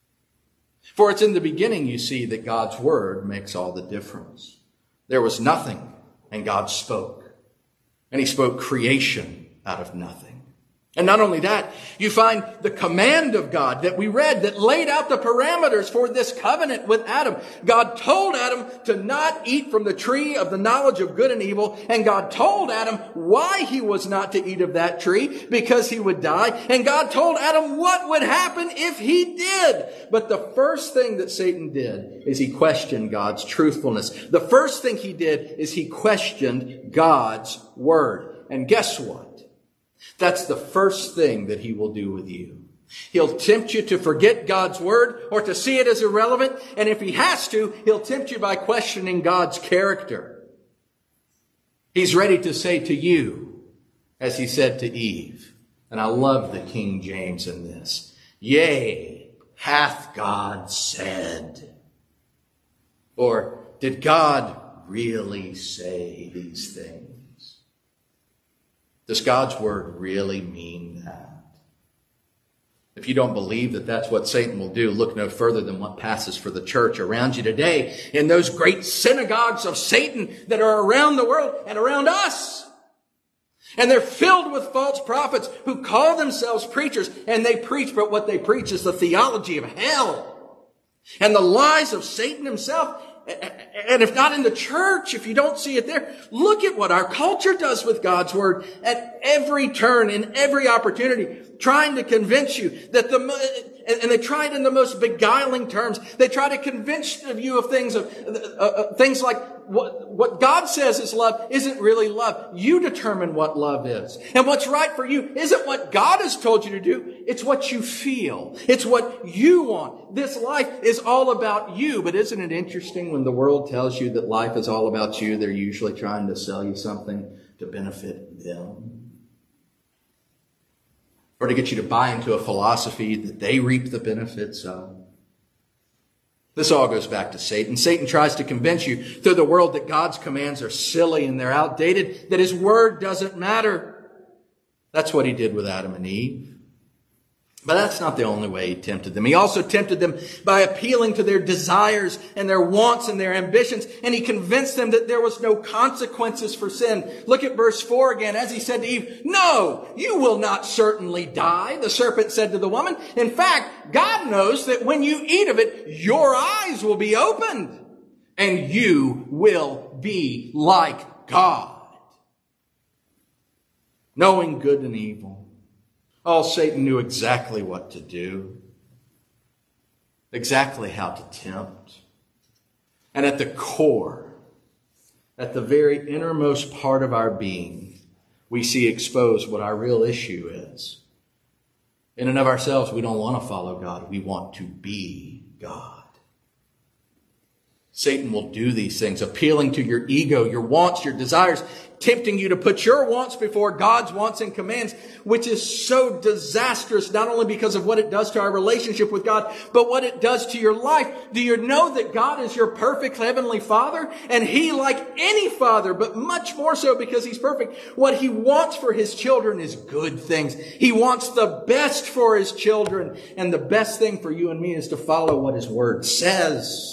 For it's in the beginning, you see, that God's word makes all the difference. There was nothing, and God spoke. And he spoke creation out of nothing. And not only that, you find the command of God that we read that laid out the parameters for this covenant with Adam. God told Adam to not eat from the tree of the knowledge of good and evil. And God told Adam why he was not to eat of that tree, because he would die. And God told Adam what would happen if he did. But the first thing that Satan did is he questioned God's truthfulness. The first thing he did is he questioned God's word. And guess what? That's the first thing that he will do with you. He'll tempt you to forget God's word or to see it as irrelevant. And if he has to, he'll tempt you by questioning God's character. He's ready to say to you, as he said to Eve, and I love the King James in this, "Yea, hath God said?" Or, did God really say these things? Does God's word really mean that? If you don't believe that that's what Satan will do, look no further than what passes for the church around you today in those great synagogues of Satan that are around the world and around us. And they're filled with false prophets who call themselves preachers, and they preach, but what they preach is the theology of hell and the lies of Satan himself. And if not in the church, if you don't see it there, look at what our culture does with God's word at every turn, in every opportunity, trying to convince you that the, and they try it in the most beguiling terms. They try to convince you of things, of uh, uh, things like what, what God says is love isn't really love. You determine what love is. And what's right for you isn't what God has told you to do. It's what you feel. It's what you want. This life is all about you. But isn't it interesting when the world tells you that life is all about you, they're usually trying to sell you something to benefit them? Or to get you to buy into a philosophy that they reap the benefits of. This all goes back to Satan. Satan tries to convince you through the world that God's commands are silly and they're outdated, that his word doesn't matter. That's what he did with Adam and Eve. But that's not the only way he tempted them. He also tempted them by appealing to their desires and their wants and their ambitions. And he convinced them that there was no consequences for sin. Look at verse four again. As he said to Eve, "No, you will not certainly die," the serpent said to the woman. "In fact, God knows that when you eat of it, your eyes will be opened and you will be like God, knowing good and evil." Oh, Satan knew exactly what to do, exactly how to tempt. And at the core, at the very innermost part of our being, we see exposed what our real issue is. In and of ourselves, we don't want to follow God. We want to be God. Satan will do these things, appealing to your ego, your wants, your desires, tempting you to put your wants before God's wants and commands, which is so disastrous, not only because of what it does to our relationship with God, but what it does to your life. Do you know that God is your perfect heavenly Father? And He, like any father, but much more so because He's perfect, what He wants for His children is good things. He wants the best for His children. And the best thing for you and me is to follow what His Word says.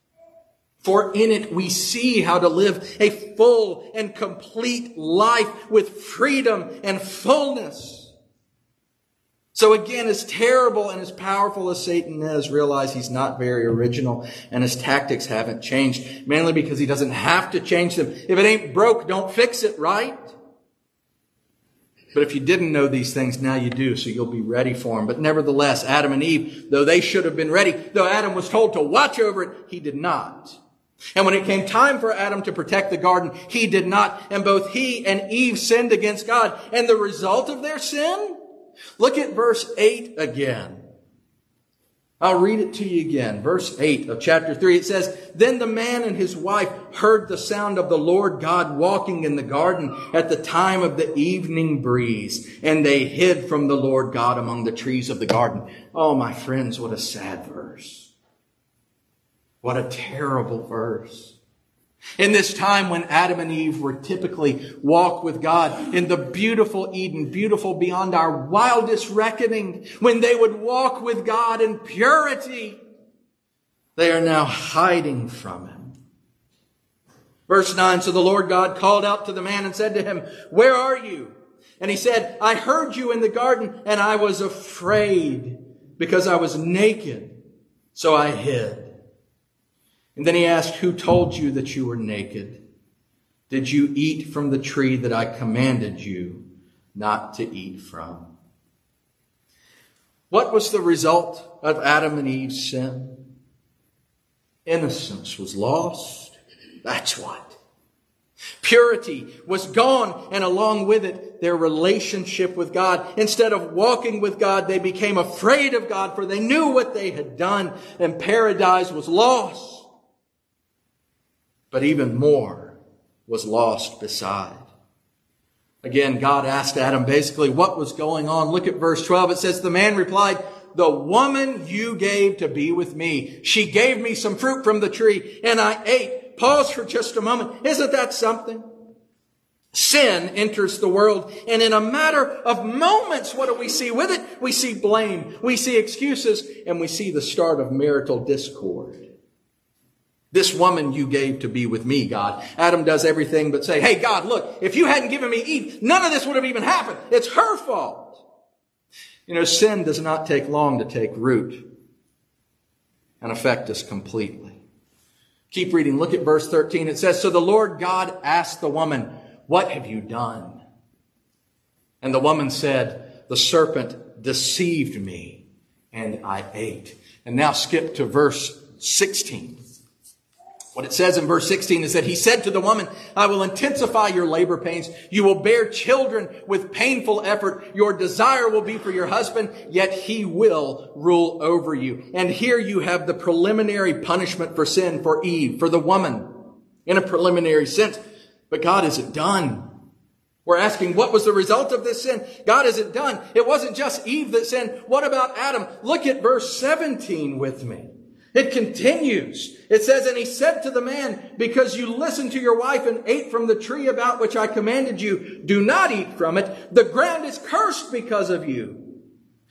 For in it we see how to live a full and complete life with freedom and fullness. So again, as terrible and as powerful as Satan is, realize he's not very original and his tactics haven't changed, mainly because he doesn't have to change them. If it ain't broke, don't fix it, right? But if you didn't know these things, now you do, so you'll be ready for them. But nevertheless, Adam and Eve, though they should have been ready, though Adam was told to watch over it, he did not. And when it came time for Adam to protect the garden, he did not. And both he and Eve sinned against God. And the result of their sin? Look at verse eight again. I'll read it to you again. Verse eight of chapter three. It says, "Then the man and his wife heard the sound of the Lord God walking in the garden at the time of the evening breeze. And they hid from the Lord God among the trees of the garden." Oh, my friends, what a sad verse. What a terrible verse. In this time when Adam and Eve were typically walk with God in the beautiful Eden, beautiful beyond our wildest reckoning, when they would walk with God in purity, they are now hiding from Him. Verse nine, "So the Lord God called out to the man and said to him, 'Where are you?' And he said, 'I heard you in the garden, and I was afraid because I was naked, so I hid.' And then he asked, 'Who told you that you were naked? Did you eat from the tree that I commanded you not to eat from?'" What was the result of Adam and Eve's sin? Innocence was lost. That's what. Purity was gone, and along with it, their relationship with God. Instead of walking with God, they became afraid of God, for they knew what they had done, and paradise was lost. But even more was lost beside. Again, God asked Adam basically what was going on. Look at verse twelve. It says, "The man replied, 'The woman you gave to be with me, she gave me some fruit from the tree, and I ate.'" Pause for just a moment. Isn't that something? Sin enters the world, and in a matter of moments, what do we see with it? We see blame, we see excuses, and we see the start of marital discord. "This woman you gave to be with me, God." Adam does everything but say, "Hey, God, look, if you hadn't given me Eve, none of this would have even happened. It's her fault." You know, sin does not take long to take root and affect us completely. Keep reading. Look at verse thirteen. It says, "So the Lord God asked the woman, 'What have you done?' And the woman said, 'The serpent deceived me, and I ate.'" And now skip to verse sixteen. What it says in verse sixteen is that he said to the woman, "I will intensify your labor pains. You will bear children with painful effort. Your desire will be for your husband, yet he will rule over you." And here you have the preliminary punishment for sin for Eve, for the woman, in a preliminary sense. But God isn't done. We're asking, what was the result of this sin? God isn't done. It wasn't just Eve that sinned. What about Adam? Look at verse seventeen with me. It continues. It says, "And he said to the man, 'Because you listened to your wife and ate from the tree about which I commanded you, do not eat from it. The ground is cursed because of you.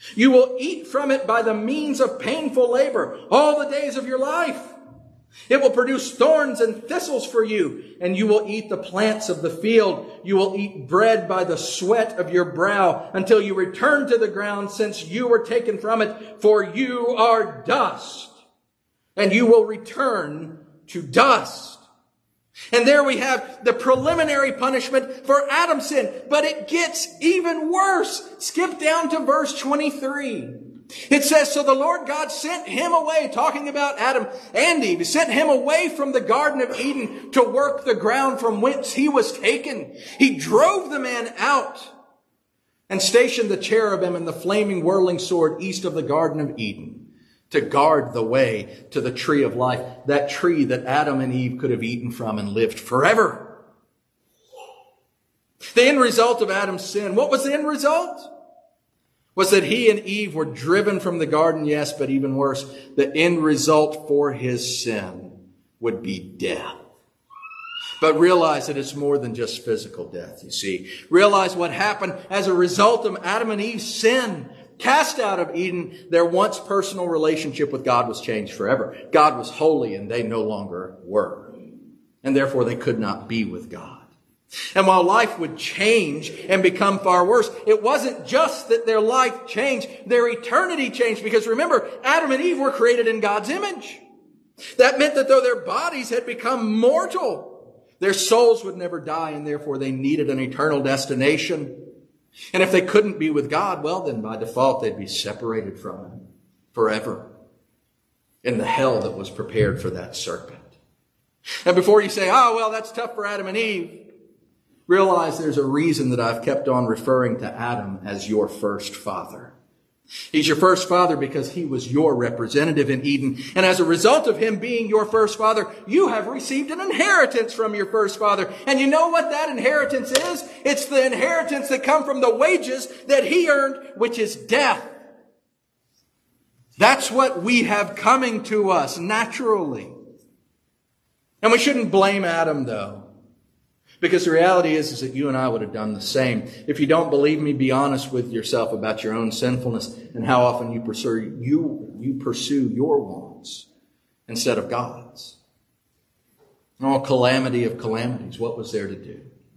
You will eat from it by the means of painful labor all the days of your life. It will produce thorns and thistles for you, and you will eat the plants of the field. You will eat bread by the sweat of your brow until you return to the ground, since you were taken from it, for you are dust, and you will return to dust. And there we have the preliminary punishment for Adam's sin, but it gets even worse. Skip down to verse twenty-three. It says, so the Lord God sent him away, talking about Adam and Eve. He sent him away from the Garden of Eden to work the ground from whence he was taken. He drove the man out and stationed the cherubim and the flaming whirling sword east of the Garden of Eden to guard the way to the tree of life, that tree that Adam and Eve could have eaten from and lived forever. The end result of Adam's sin, what was the end result? Was that he and Eve were driven from the garden, yes, but even worse, the end result for his sin would be death. But realize that it's more than just physical death, you see. Realize what happened as a result of Adam and Eve's sin. Cast out of Eden, their once personal relationship with God was changed forever. God was holy and they no longer were. And therefore they could not be with God. And while life would change and become far worse, it wasn't just that their life changed, their eternity changed. Because remember, Adam and Eve were created in God's image. That meant that though their bodies had become mortal, their souls would never die, and therefore they needed an eternal destination. And if they couldn't be with God, well, then by default they'd be separated from Him forever in the hell that was prepared for that serpent. And before you say, oh, well, that's tough for Adam and Eve, realize there's a reason that I've kept on referring to Adam as your first father. He's your first father because he was your representative in Eden. And as a result of him being your first father, you have received an inheritance from your first father. And you know what that inheritance is? It's the inheritance that comes from the wages that he earned, which is death. That's what we have coming to us naturally. And we shouldn't blame Adam, though. Because the reality is, is that you and I would have done the same. If you don't believe me, be honest with yourself about your own sinfulness and how often you pursue, you, you pursue your wants instead of God's. Oh, calamity of calamities. What was there to do?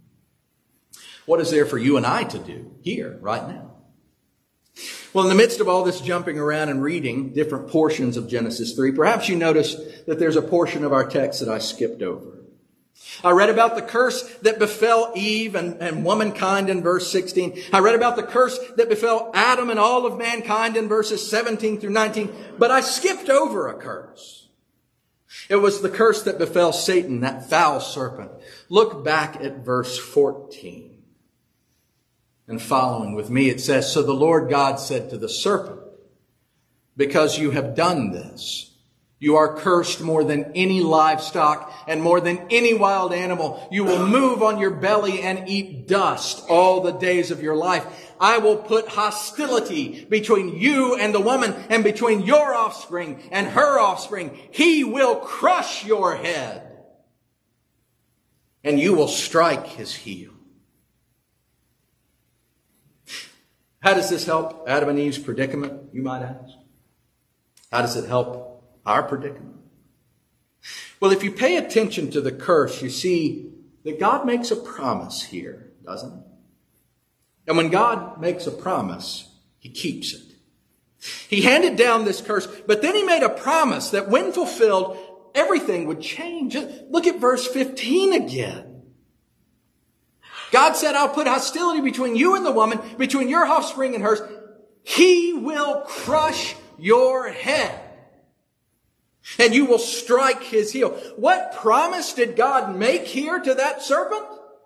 What is there for you and I to do here, right now? Well, in the midst of all this jumping around and reading different portions of Genesis three, perhaps you notice that there's a portion of our text that I skipped over. I read about the curse that befell Eve and, and womankind in verse sixteen. I read about the curse that befell Adam and all of mankind in verses seventeen through nineteen. But I skipped over a curse. It was the curse that befell Satan, that foul serpent. Look back at verse fourteen. And following with me, it says, so the Lord God said to the serpent, because you have done this, you are cursed more than any livestock and more than any wild animal. You will move on your belly and eat dust all the days of your life. I will put hostility between you and the woman and between your offspring and her offspring. He will crush your head and you will strike his heel. How does this help Adam and Eve's predicament, you might ask? How does it help our predicament? Well, if you pay attention to the curse, you see that God makes a promise here, doesn't he? And when God makes a promise, he keeps it. He handed down this curse, but then he made a promise that when fulfilled, everything would change. Look at verse fifteen again. God said, I'll put hostility between you and the woman, between your offspring and hers. He will crush your head, and you will strike his heel. What promise did God make here to that serpent?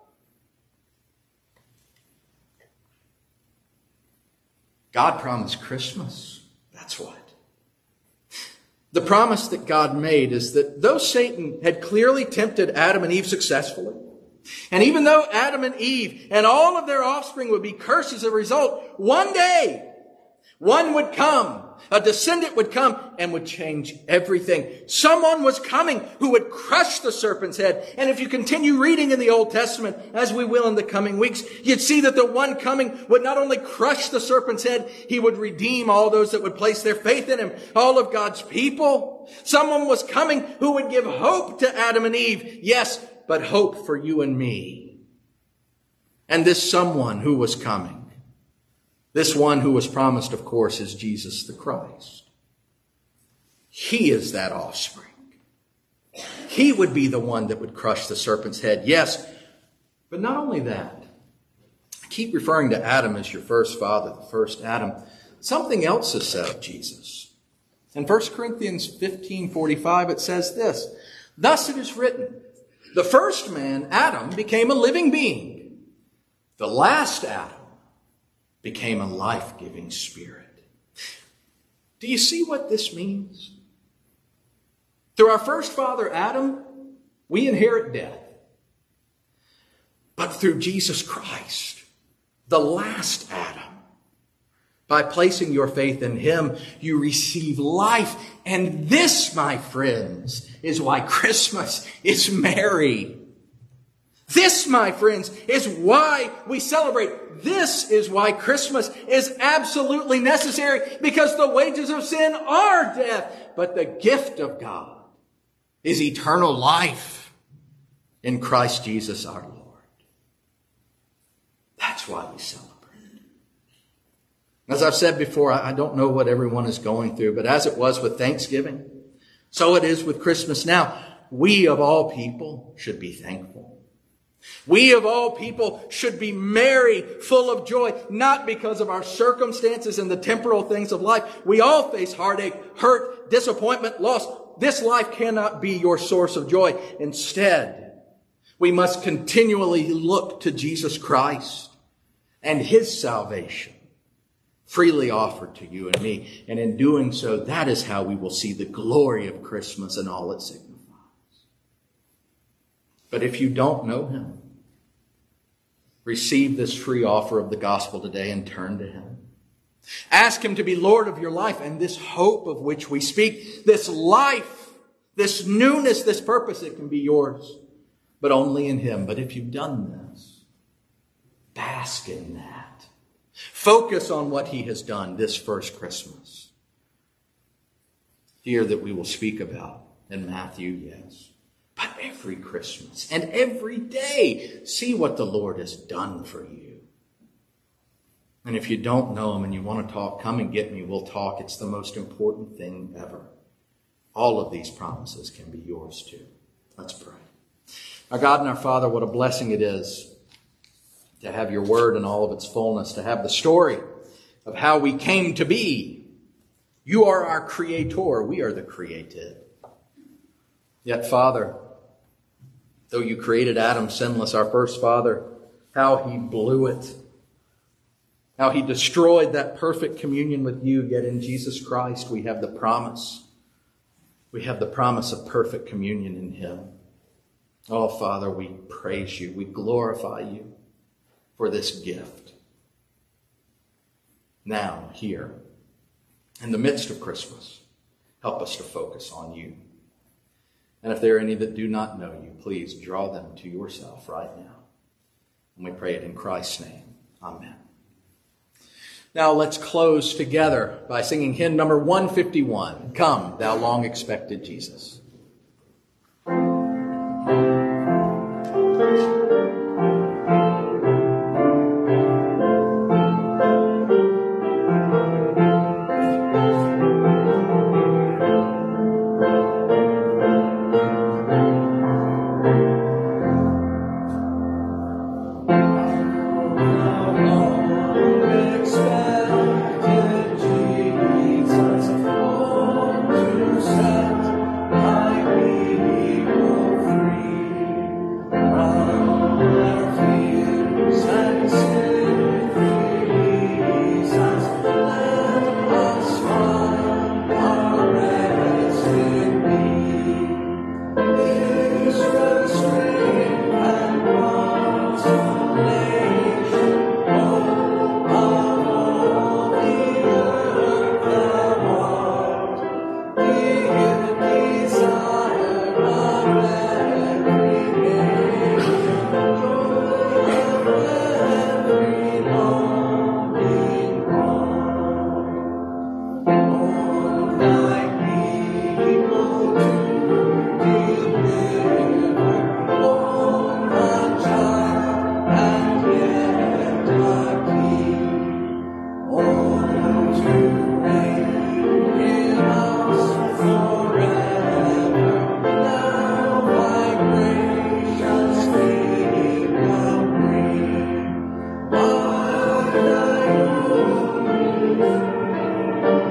God promised Christmas. That's what. The promise that God made is that though Satan had clearly tempted Adam and Eve successfully, and even though Adam and Eve and all of their offspring would be cursed as a result, one day One would come, a descendant would come and would change everything. Someone was coming who would crush the serpent's head. And if you continue reading in the Old Testament, as we will in the coming weeks, you'd see that the one coming would not only crush the serpent's head, he would redeem all those that would place their faith in him, all of God's people. Someone was coming who would give hope to Adam and Eve. Yes, but hope for you and me. And this someone who was coming, this one who was promised, of course, is Jesus the Christ. He is that offspring. He would be the one that would crush the serpent's head. Yes, but not only that. I keep referring to Adam as your first father, the first Adam. Something else is said of Jesus. In First Corinthians fifteen forty-five, it says this, "Thus it is written, the first man, Adam, became a living being. The last Adam became a life-giving spirit." Do you see what this means? Through our first father, Adam, we inherit death. But through Jesus Christ, the last Adam, by placing your faith in him, you receive life. And this, my friends, is why Christmas is merry. This, my friends, is why we celebrate. This is why Christmas is absolutely necessary, because the wages of sin are death, but the gift of God is eternal life in Christ Jesus our Lord. That's why we celebrate. As I've said before, I don't know what everyone is going through, but as it was with Thanksgiving, so it is with Christmas now. We of all people should be thankful. We of all people should be merry, full of joy, not because of our circumstances and the temporal things of life. We all face heartache, hurt, disappointment, loss. This life cannot be your source of joy. Instead, we must continually look to Jesus Christ and his salvation freely offered to you and me. And in doing so, that is how we will see the glory of Christmas and all it signifies. But if you don't know him, receive this free offer of the gospel today and turn to him. Ask him to be Lord of your life, and this hope of which we speak, this life, this newness, this purpose, it can be yours, but only in him. But if you've done this, bask in that. Focus on what he has done this first Christmas. Here that we will speak about in Matthew, yes. But every Christmas and every day, see what the Lord has done for you. And if you don't know him and you want to talk, come and get me. We'll talk. It's the most important thing ever. All of these promises can be yours too. Let's pray. Our God and our Father, what a blessing it is to have your word in all of its fullness, to have the story of how we came to be. You are our creator. We are the created. Yet, Father, though you created Adam sinless, our first father, how he blew it. How he destroyed that perfect communion with you. Yet in Jesus Christ we have the promise. We have the promise of perfect communion in him. Oh, Father, we praise you. We glorify you for this gift. Now, here, in the midst of Christmas, help us to focus on you. And if there are any that do not know you, please draw them to yourself right now. And we pray it in Christ's name. Amen. Now let's close together by singing hymn number one fifty-one, Come, Thou Long Expected Jesus. Expected Jesus, born to set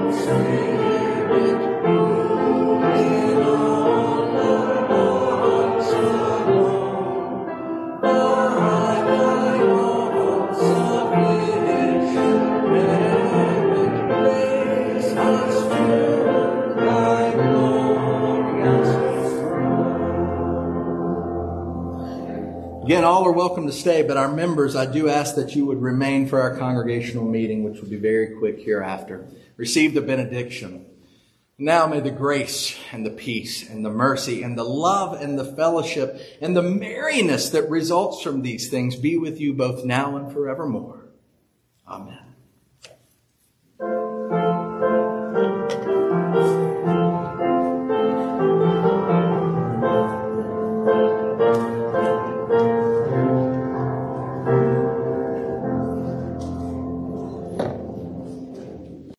Again, all are welcome to stay, but our members, I do ask that you would remain for our congregational meeting, which will be very quick hereafter. Receive the benediction. Now may the grace and the peace and the mercy and the love and the fellowship and the merriness that results from these things be with you both now and forevermore. Amen.